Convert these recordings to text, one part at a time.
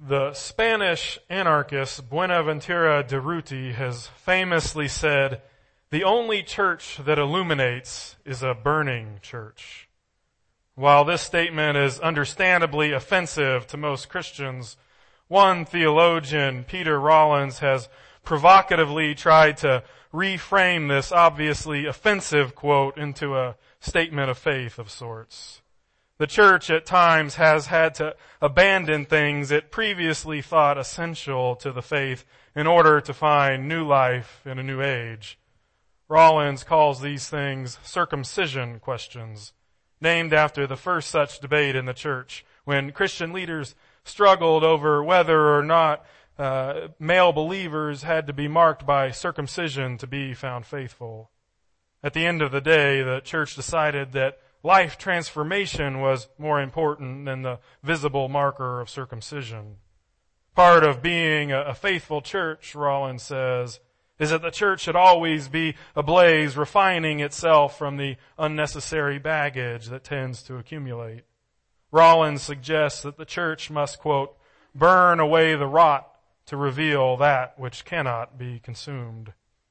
The Spanish anarchist Buenaventura Durruti has famously said, "The only church that illuminates is a burning church." While this statement is understandably offensive to most Christians, one theologian, Peter Rollins, has provocatively tried to reframe this obviously offensive quote into a statement of faith of sorts. The church at times has had to abandon things it previously thought essential to the faith in order to find new life in a new age. Rollins calls these things circumcision questions, named after the first such debate in the church when Christian leaders struggled over whether or not male believers had to be marked by circumcision to be found faithful. At the end of the day, the church decided that life transformation was more important than the visible marker of circumcision. Part of being a faithful church, Rollins says, is that the church should always be ablaze, refining itself from the unnecessary baggage that tends to accumulate. Rollins suggests that the church must, quote, burn away the rot to reveal that which cannot be consumed.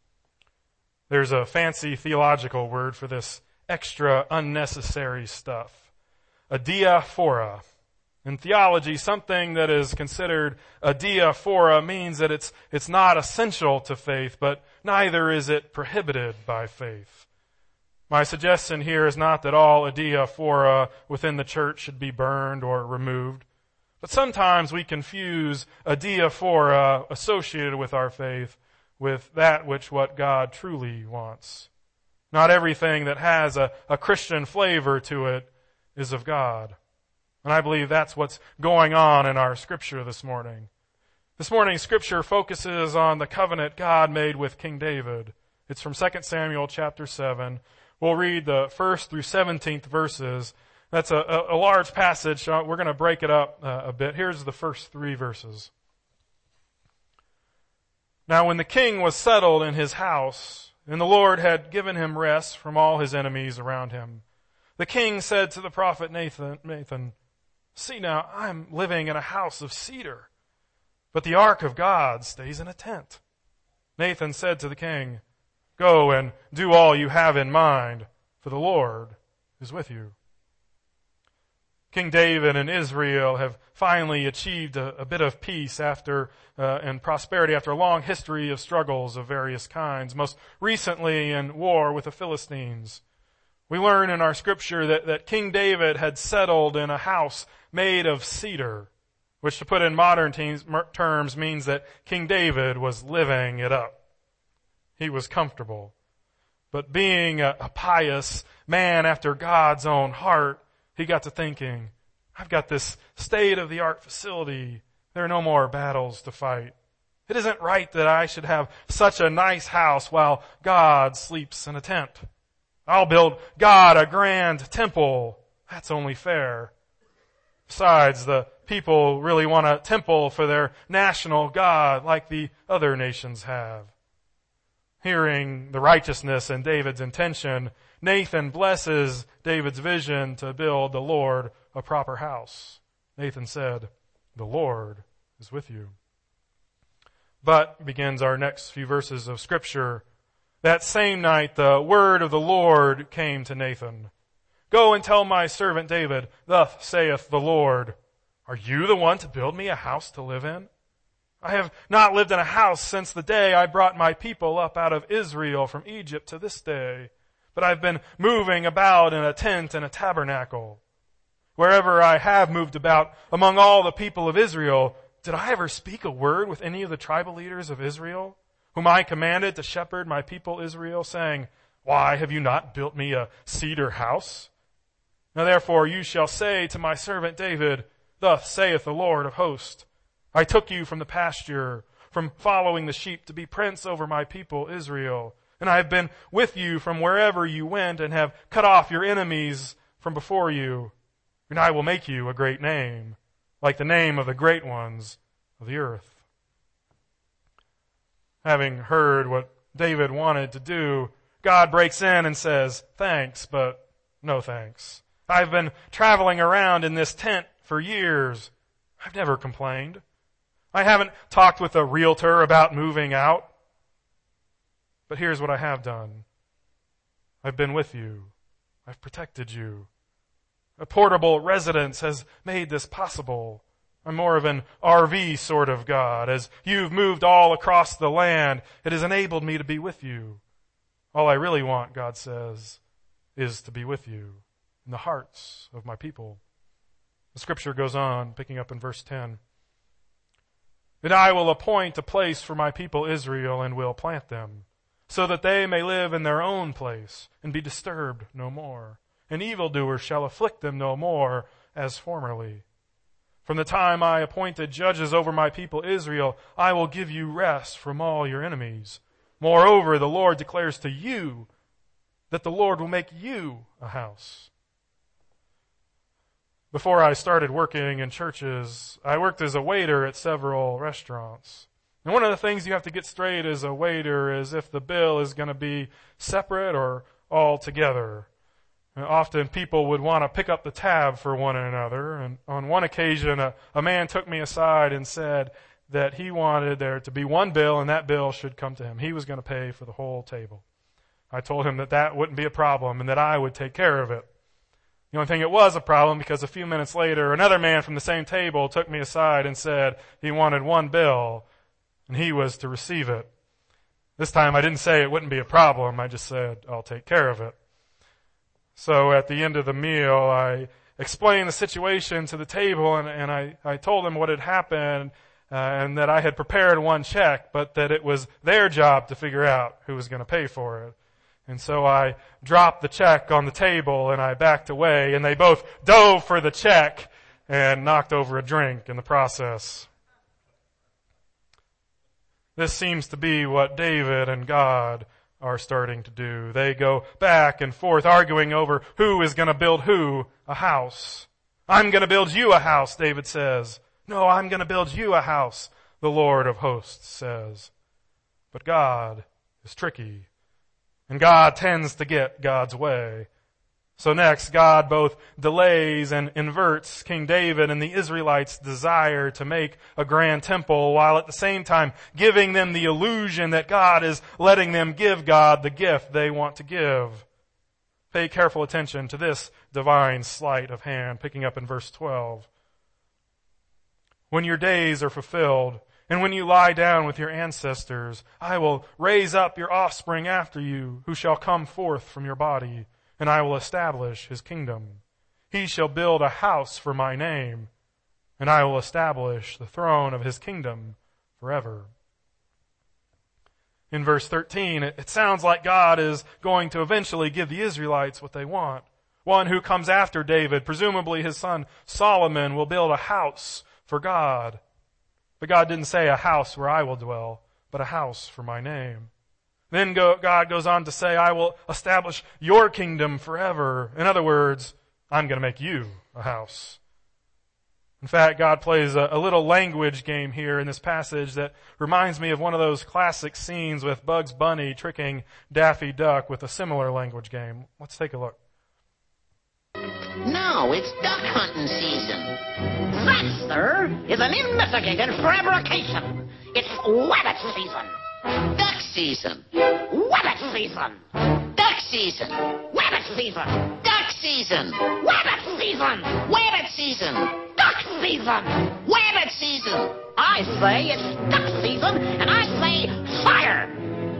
There's a fancy theological word for this extra unnecessary stuff. Adiaphora. In theology, something that is considered adiaphora means that it's not essential to faith, but neither is it prohibited by faith. My suggestion here is not that all adiaphora within the church should be burned or removed, but sometimes we confuse adiaphora associated with our faith with that which what God truly wants. Not everything that has a Christian flavor to it is of God. And I believe that's what's going on in our scripture this morning. This morning's scripture focuses on the covenant God made with King David. It's from 2 Samuel chapter 7. We'll read the 1st through 17th verses. That's a large passage. We're going to break it up a bit. Here's the first 3 verses. Now when the king was settled in his house, and the Lord had given him rest from all his enemies around him, the king said to the prophet Nathan, "See now, I'm living in a house of cedar, but the ark of God stays in a tent." Nathan said to the king, "Go and do all you have in mind, for the Lord is with you." King David and Israel have finally achieved a bit of peace and prosperity after a long history of struggles of various kinds, most recently in war with the Philistines. We learn in our scripture that King David had settled in a house made of cedar, which to put in modern terms means that King David was living it up. He was comfortable. But being a pious man after God's own heart, he got to thinking, I've got this state-of-the-art facility. There are no more battles to fight. It isn't right that I should have such a nice house while God sleeps in a tent. I'll build God a grand temple. That's only fair. Besides, the people really want a temple for their national God like the other nations have. Hearing the righteousness in David's intention, Nathan blesses David's vision to build the Lord a proper house. Nathan said, "The Lord is with you." But, begins our next few verses of Scripture, that same night the word of the Lord came to Nathan. "Go and tell my servant David, thus saith the Lord, are you the one to build me a house to live in? I have not lived in a house since the day I brought my people up out of Israel from Egypt to this day. But I've been moving about in a tent and a tabernacle. Wherever I have moved about among all the people of Israel, did I ever speak a word with any of the tribal leaders of Israel, whom I commanded to shepherd my people Israel, saying, why have you not built me a cedar house? Now therefore you shall say to my servant David, thus saith the Lord of hosts, I took you from the pasture, from following the sheep to be prince over my people Israel. And I have been with you from wherever you went and have cut off your enemies from before you. And I will make you a great name, like the name of the great ones of the earth." Having heard what David wanted to do, God breaks in and says, "Thanks, but no thanks. I've been traveling around in this tent for years. I've never complained. I haven't talked with a realtor about moving out. But here's what I have done. I've been with you. I've protected you. A portable residence has made this possible. I'm more of an RV sort of God. As you've moved all across the land, it has enabled me to be with you. All I really want, God says, is to be with you in the hearts of my people. The scripture goes on, picking up in verse 10. And I will appoint a place for my people Israel and will plant them, so that they may live in their own place and be disturbed no more. And evildoers shall afflict them no more as formerly. From the time I appointed judges over my people Israel, I will give you rest from all your enemies. Moreover, the Lord declares to you that the Lord will make you a house. Before I started working in churches, I worked as a waiter at several restaurants. And one of the things you have to get straight as a waiter is if the bill is going to be separate or all together. And often people would want to pick up the tab for one another. And on one occasion, a man took me aside and said that he wanted there to be one bill and that bill should come to him. He was going to pay for the whole table. I told him that that wouldn't be a problem and that I would take care of it. The only thing it was a problem because a few minutes later, another man from the same table took me aside and said he wanted one bill and he was to receive it. This time I didn't say it wouldn't be a problem. I just said, I'll take care of it. So at the end of the meal, I explained the situation to the table and I told them what had happened and that I had prepared one check, but that it was their job to figure out who was going to pay for it. And so I dropped the check on the table and I backed away and they both dove for the check and knocked over a drink in the process. This seems to be what David and God are starting to do. They go back and forth arguing over who is going to build who a house. I'm going to build you a house, David says. No, I'm going to build you a house, the Lord of hosts says. But God is tricky. And God tends to get God's way. So next, God both delays and inverts King David and the Israelites' desire to make a grand temple, while at the same time giving them the illusion that God is letting them give God the gift they want to give. Pay careful attention to this divine sleight of hand, picking up in verse 12. When your days are fulfilled, and when you lie down with your ancestors, I will raise up your offspring after you, who shall come forth from your body, and I will establish his kingdom. He shall build a house for my name, and I will establish the throne of his kingdom forever. In verse 13, it sounds like God is going to eventually give the Israelites what they want. One who comes after David, presumably his son Solomon, will build a house for God. But God didn't say a house where I will dwell, but a house for my name. Then God goes on to say, I will establish your kingdom forever. In other words, I'm going to make you a house. In fact, God plays a little language game here in this passage that reminds me of one of those classic scenes with Bugs Bunny tricking Daffy Duck with a similar language game. Let's take a look. Now it's duck hunting season. That, sir, is an investigated fabrication. It's wabbit season. Duck season. Wabbit season. Duck season. Wabbit season. Duck season. Wabbit season. Wabbit season. Duck season. Wabbit season. I say it's duck season, and I say fire.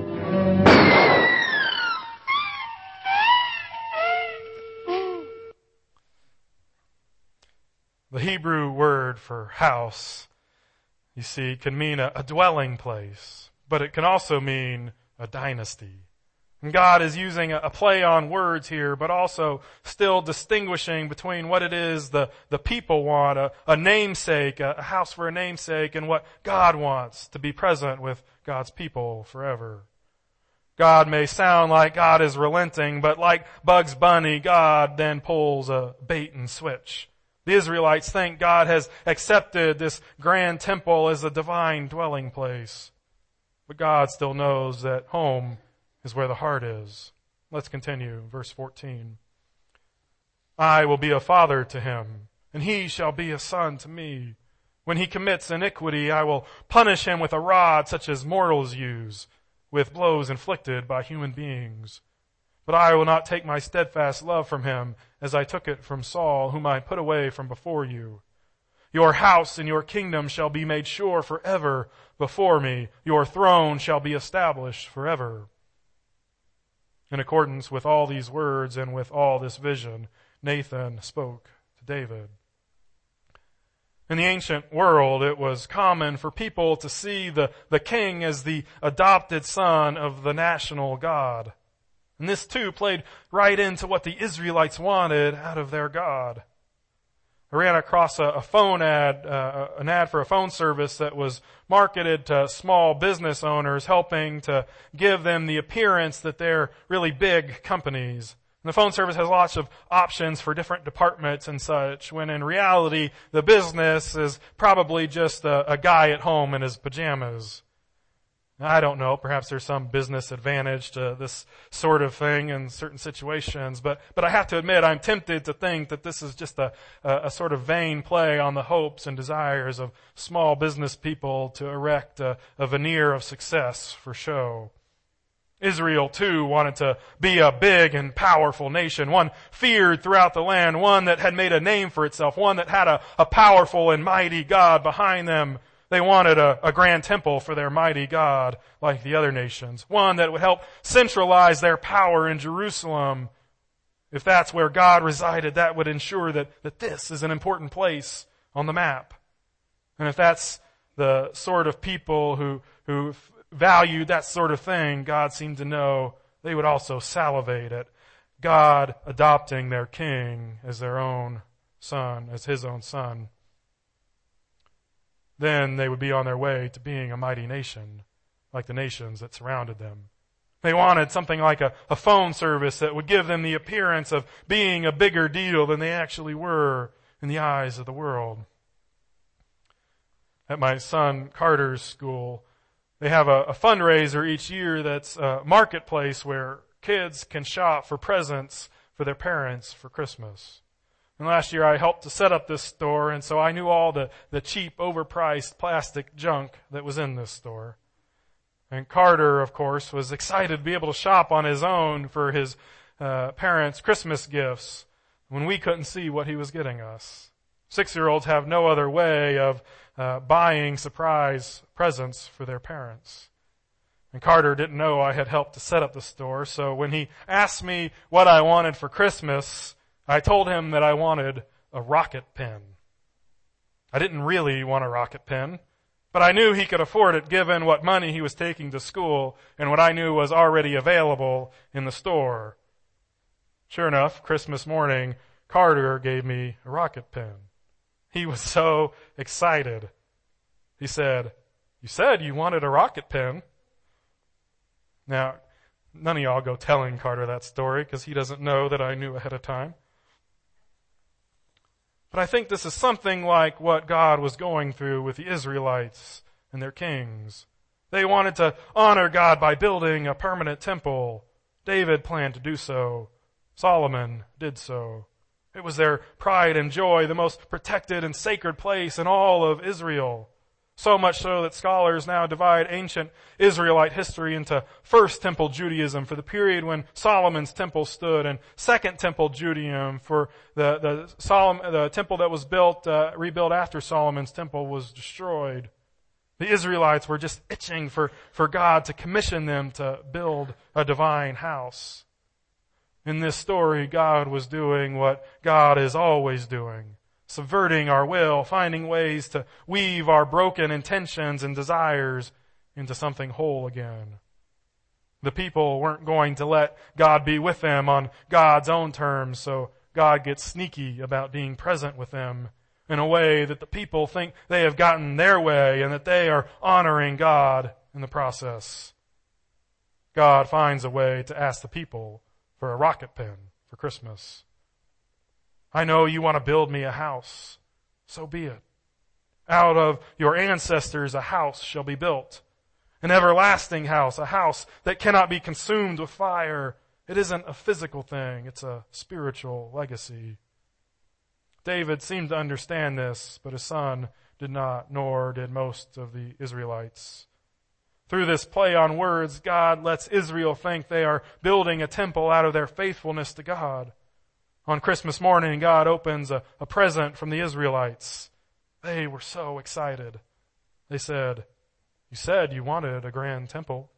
The Hebrew word for house, you see, can mean a dwelling place, but it can also mean a dynasty. And God is using a play on words here, but also still distinguishing between what it is the people want, a namesake, a house for a namesake, and what God wants to be present with God's people forever. God may sound like God is relenting, but like Bugs Bunny, God then pulls a bait and switch. The Israelites think God has accepted this grand temple as a divine dwelling place. But God still knows that home is where the heart is. Let's continue. Verse 14. I will be a father to him, and he shall be a son to me. When he commits iniquity, I will punish him with a rod such as mortals use, with blows inflicted by human beings. But I will not take my steadfast love from him, as I took it from Saul, whom I put away from before you. Your house and your kingdom shall be made sure forever before me. Your throne shall be established forever." In accordance with all these words and with all this vision, Nathan spoke to David. In the ancient world, it was common for people to see the king as the adopted son of the national god. And this too played right into what the Israelites wanted out of their God. I ran across a phone ad, an ad for a phone service that was marketed to small business owners, helping to give them the appearance that they're really big companies. And the phone service has lots of options for different departments and such, when in reality, the business is probably just a guy at home in his pajamas. I don't know, perhaps there's some business advantage to this sort of thing in certain situations, but I have to admit I'm tempted to think that this is just a sort of vain play on the hopes and desires of small business people to erect a veneer of success for show. Israel too wanted to be a big and powerful nation, one feared throughout the land, one that had made a name for itself, one that had a powerful and mighty God behind them. They wanted a grand temple for their mighty God like the other nations, one that would help centralize their power in Jerusalem. If that's where God resided, that would ensure that this is an important place on the map. And if that's the sort of people who valued that sort of thing, God seemed to know they would also salivate at God adopting their king as their own son, as his own son. Then they would be on their way to being a mighty nation, like the nations that surrounded them. They wanted something like a phone service that would give them the appearance of being a bigger deal than they actually were in the eyes of the world. At my son Carter's school, they have a fundraiser each year that's a marketplace where kids can shop for presents for their parents for Christmas. And last year I helped to set up this store, and so I knew all the cheap, overpriced plastic junk that was in this store. And Carter, of course, was excited to be able to shop on his own for his parents' Christmas gifts when we couldn't see what he was getting us. 6-year-olds have no other way of buying surprise presents for their parents. And Carter didn't know I had helped to set up the store, so when he asked me what I wanted for Christmas, I told him that I wanted a rocket pen. I didn't really want a rocket pen, but I knew he could afford it given what money he was taking to school and what I knew was already available in the store. Sure enough, Christmas morning, Carter gave me a rocket pen. He was so excited. He said, "You said you wanted a rocket pen." Now, none of y'all go telling Carter that story because he doesn't know that I knew ahead of time. But I think this is something like what God was going through with the Israelites and their kings. They wanted to honor God by building a permanent temple. David planned to do so. Solomon did so. It was their pride and joy, the most protected and sacred place in all of Israel. So much so that scholars now divide ancient Israelite history into First Temple Judaism for the period when Solomon's temple stood, and Second Temple Judaism for the temple that was rebuilt after Solomon's temple was destroyed. The Israelites were just itching for God to commission them to build a divine house. In this story, God was doing what God is always doing, subverting our will, finding ways to weave our broken intentions and desires into something whole again. The people weren't going to let God be with them on God's own terms, so God gets sneaky about being present with them in a way that the people think they have gotten their way and that they are honoring God in the process. God finds a way to ask the people for a rocket pen for Christmas. "I know you want to build me a house. So be it. Out of your ancestors a house shall be built. An everlasting house, a house that cannot be consumed with fire." It isn't a physical thing, it's a spiritual legacy. David seemed to understand this, but his son did not, nor did most of the Israelites. Through this play on words, God lets Israel think they are building a temple out of their faithfulness to God. On Christmas morning, God opens a present from the Israelites. They were so excited. They said, "You said you wanted a grand temple."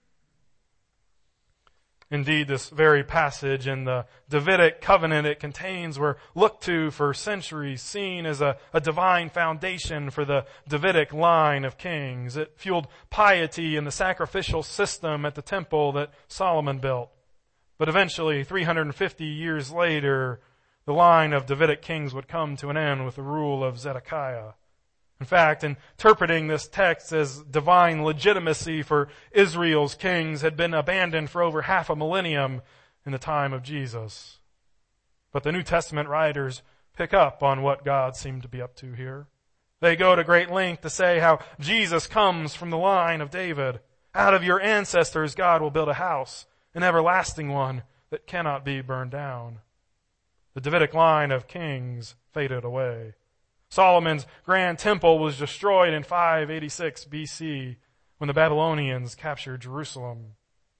Indeed, this very passage in the Davidic covenant it contains were looked to for centuries, seen as a divine foundation for the Davidic line of kings. It fueled piety in the sacrificial system at the temple that Solomon built. But eventually, 350 years later, the line of Davidic kings would come to an end with the rule of Zedekiah. In fact, interpreting this text as divine legitimacy for Israel's kings had been abandoned for over half a millennium in the time of Jesus. But the New Testament writers pick up on what God seemed to be up to here. They go to great length to say how Jesus comes from the line of David. Out of your ancestors, God will build a house, an everlasting one that cannot be burned down. The Davidic line of kings faded away. Solomon's grand temple was destroyed in 586 BC when the Babylonians captured Jerusalem.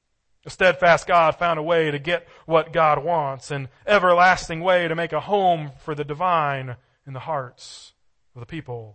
A steadfast God found a way to get what God wants, an everlasting way to make a home for the divine in the hearts of the people.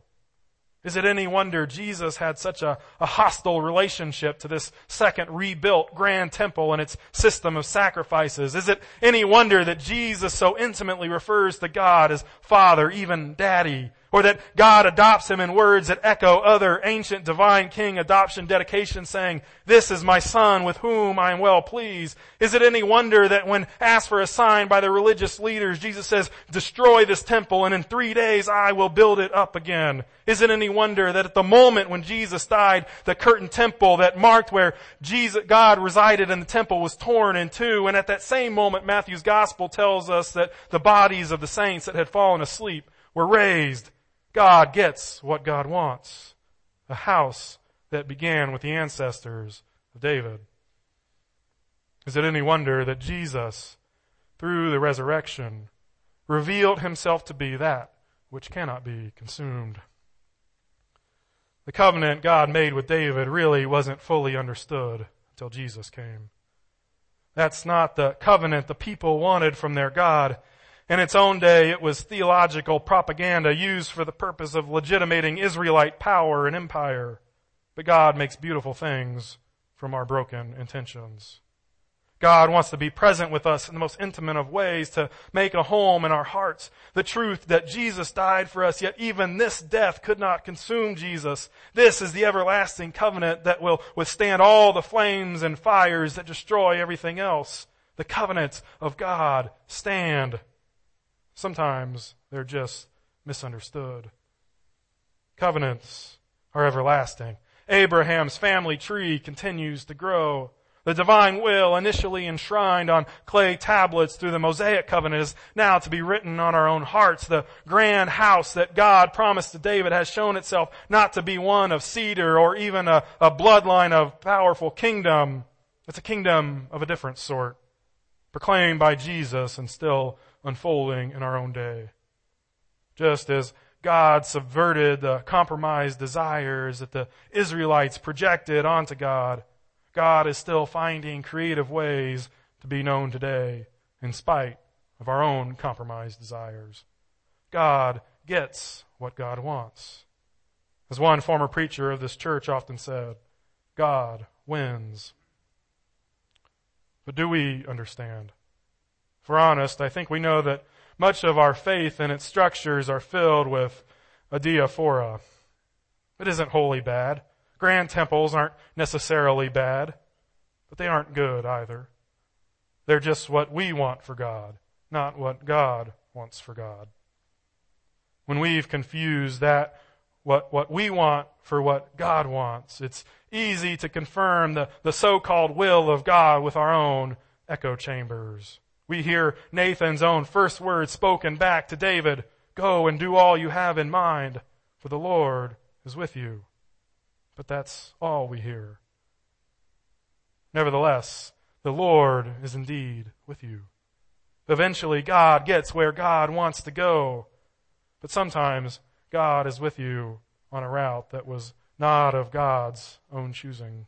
Is it any wonder Jesus had such a hostile relationship to this second rebuilt grand temple and its system of sacrifices? Is it any wonder that Jesus so intimately refers to God as Father, even Daddy? Or that God adopts him in words that echo other ancient divine king adoption dedications saying, "This is my son with whom I am well pleased"? Is it any wonder that when asked for a sign by the religious leaders, Jesus says, "Destroy this temple and in 3 days I will build it up again"? Is it any wonder that at the moment when Jesus died, the curtain temple that marked where God resided in the temple was torn in two, and at that same moment Matthew's gospel tells us that the bodies of the saints that had fallen asleep were raised? God gets what God wants. A house that began with the ancestors of David. Is it any wonder that Jesus, through the resurrection, revealed himself to be that which cannot be consumed? The covenant God made with David really wasn't fully understood until Jesus came. That's not the covenant the people wanted from their God. In its own day, it was theological propaganda used for the purpose of legitimating Israelite power and empire. But God makes beautiful things from our broken intentions. God wants to be present with us in the most intimate of ways, to make a home in our hearts. The truth that Jesus died for us, yet even this death could not consume Jesus. This is the everlasting covenant that will withstand all the flames and fires that destroy everything else. The covenants of God stand. Sometimes they're just misunderstood. Covenants are everlasting. Abraham's family tree continues to grow. The divine will, initially enshrined on clay tablets through the Mosaic covenant, is now to be written on our own hearts. The grand house that God promised to David has shown itself not to be one of cedar or even a bloodline of powerful kingdom. It's a kingdom of a different sort, proclaimed by Jesus and still unfolding in our own day. Just as God subverted the compromised desires that the Israelites projected onto God, God is still finding creative ways to be known today in spite of our own compromised desires. God gets what God wants. As one former preacher of this church often said, God wins. But do we understand? If we're honest, I think we know that much of our faith and its structures are filled with adiaphora. It isn't wholly bad. Grand temples aren't necessarily bad, but they aren't good either. They're just what we want for God, not what God wants for God. When we've confused that, what we want for what God wants, it's easy to confirm the so-called will of God with our own echo chambers. We hear Nathan's own first words spoken back to David, "Go and do all you have in mind, for the Lord is with you." But that's all we hear. Nevertheless, the Lord is indeed with you. Eventually, God gets where God wants to go. But sometimes God is with you on a route that was not of God's own choosing.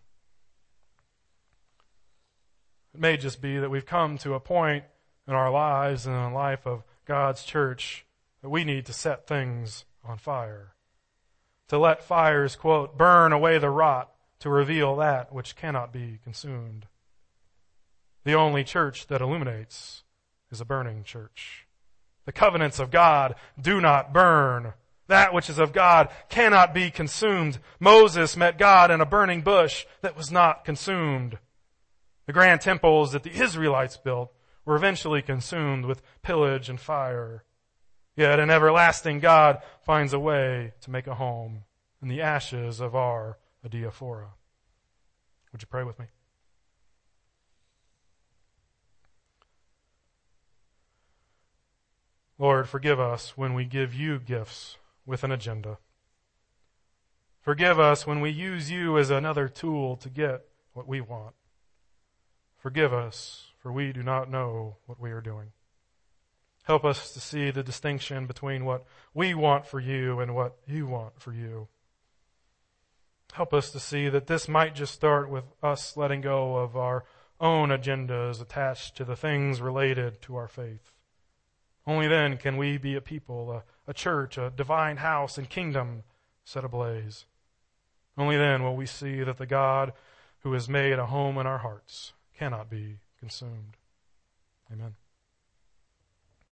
It may just be that we've come to a point in our lives and in the life of God's church that we need to set things on fire. To let fires, quote, burn away the rot to reveal that which cannot be consumed. The only church that illuminates is a burning church. The covenants of God do not burn. That which is of God cannot be consumed. Moses met God in a burning bush that was not consumed. The grand temples that the Israelites built were eventually consumed with pillage and fire. Yet an everlasting God finds a way to make a home in the ashes of our adiaphora. Would you pray with me? Lord, forgive us when we give you gifts with an agenda. Forgive us when we use you as another tool to get what we want. Forgive us, for we do not know what we are doing. Help us to see the distinction between what we want for you and what you want for you. Help us to see that this might just start with us letting go of our own agendas attached to the things related to our faith. Only then can we be a people, a church, a divine house and kingdom set ablaze. Only then will we see that the God who has made a home in our hearts cannot be consumed. Amen.